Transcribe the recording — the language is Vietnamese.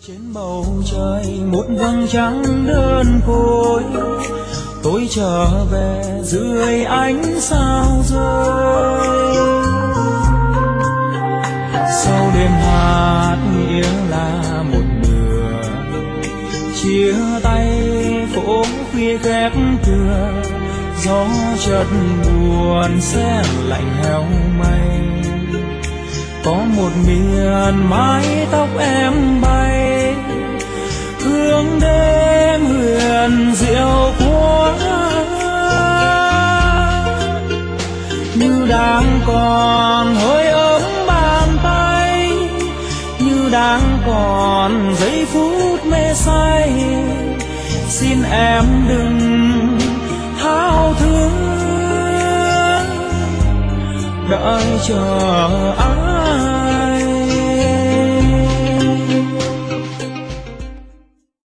Trên bầu trời một vầng trăng đơn côi, tôi trở về dưới ánh sao rơi. Sau đêm hát nghĩa là một nửa, chia tay phố khuya khép cửa, gió chợt buồn se lạnh héo mây. Có một miền mái tóc em bay, hương đêm huyền diệu quá, như đang còn hơi ấm bàn tay, như đang còn giây phút mê say. Xin em đừng thao thức, đợi chờ anh.